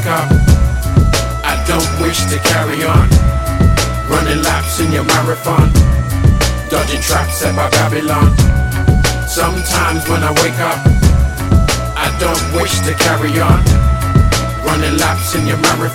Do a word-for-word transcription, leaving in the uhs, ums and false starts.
wake up, I don't wish to carry on. Running laps in your marathon, dodging traps set by Babylon. Sometimes when I wake up, I don't wish to carry on. Running laps in your marathon.